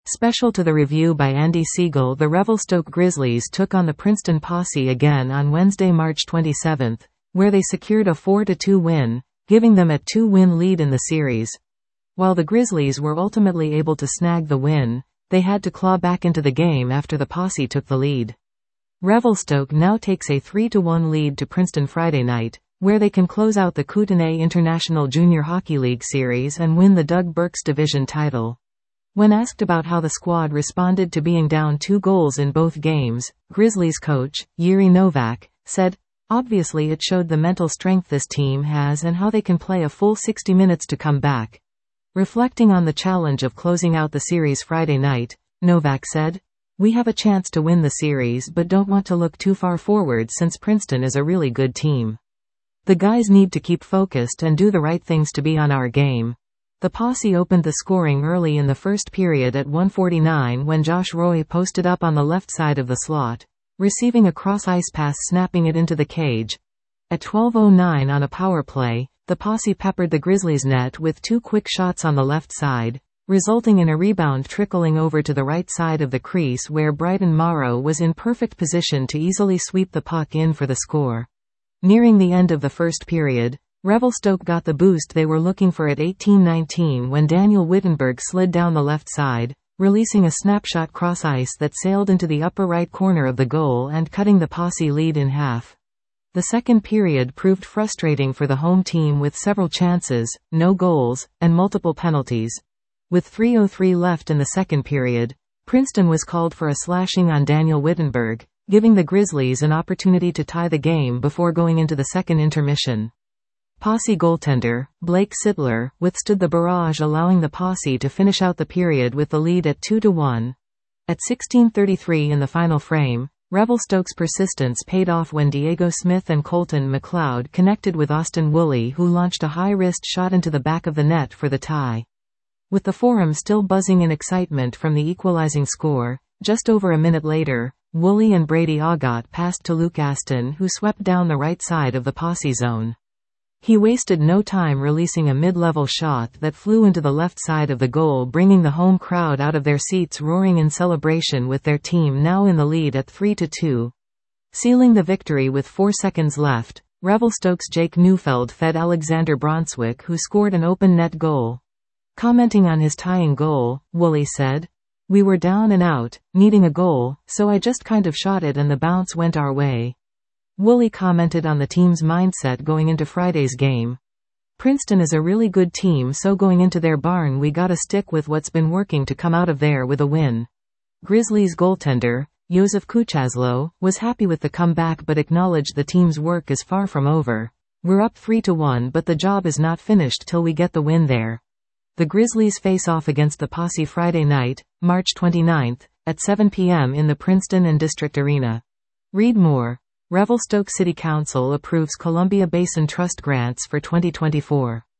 Special to the review by Andy Siegel, the Revelstoke Grizzlies took on the Princeton Posse again on Wednesday, March 27, where they secured a 4-2 win, giving them a 2-win lead in the series. While the Grizzlies were ultimately able to snag the win, they had to claw back into the game after the Posse took the lead. Revelstoke now takes a 3-1 lead to Princeton Friday night, where they can close out the Kootenay International Junior Hockey League Series and win the Doug Burks Division title. When asked about how the squad responded to being down 2 goals in both games, Grizzlies coach, Jiri Novak, said, "Obviously it showed the mental strength this team has and how they can play a full 60 minutes to come back." Reflecting on the challenge of closing out the series Friday night, Novak said, "We have a chance to win the series but don't want to look too far forward since Princeton is a really good team. The guys need to keep focused and do the right things to be on our game." The Posse opened the scoring early in the first period at 1:49 when Josh Roy posted up on the left side of the slot, receiving a cross-ice pass snapping it into the cage. At 12:09 on a power play, the Posse peppered the Grizzlies' net with 2 quick shots on the left side, resulting in a rebound trickling over to the right side of the crease where Bryden Morrow was in perfect position to easily sweep the puck in for the score. Nearing the end of the first period, Revelstoke got the boost they were looking for at 18:19 when Daniel Wittenberg slid down the left side, releasing a snapshot cross-ice that sailed into the upper right corner of the goal and cutting the Posse lead in half. The second period proved frustrating for the home team with several chances, no goals, and multiple penalties. With 3:03 left in the second period, Princeton was called for a slashing on Daniel Wittenberg, giving the Grizzlies an opportunity to tie the game before going into the second intermission. Posse goaltender, Blake Sittler, withstood the barrage, allowing the Posse to finish out the period with the lead at 2-1. At 16:33 in the final frame, Revelstoke's persistence paid off when Diego Smith and Colton McLeod connected with Austin Woolley, who launched a high-wrist shot into the back of the net for the tie. With the Forum still buzzing in excitement from the equalizing score, just over a minute later, Woolley and Brady Augott passed to Luke Aston, who swept down the right side of the Posse zone. He wasted no time releasing a mid-level shot that flew into the left side of the goal, bringing the home crowd out of their seats roaring in celebration with their team now in the lead at 3-2. Sealing the victory with 4 seconds left, Revelstoke's Jake Neufeld fed Alexander Bronswick, who scored an open net goal. Commenting on his tying goal, Woolley said, "We were down and out, needing a goal, so I just kind of shot it and the bounce went our way." Woolley commented on the team's mindset going into Friday's game. "Princeton is a really good team, so going into their barn we gotta stick with what's been working to come out of there with a win." Grizzlies goaltender, Josef Kuchaslo, was happy with the comeback but acknowledged the team's work is far from over. "We're up 3-1 but the job is not finished till we get the win there." The Grizzlies face off against the Posse Friday night, March 29, at 7 p.m. in the Princeton and District Arena. Read more. Revelstoke City Council approves Columbia Basin Trust grants for 2024.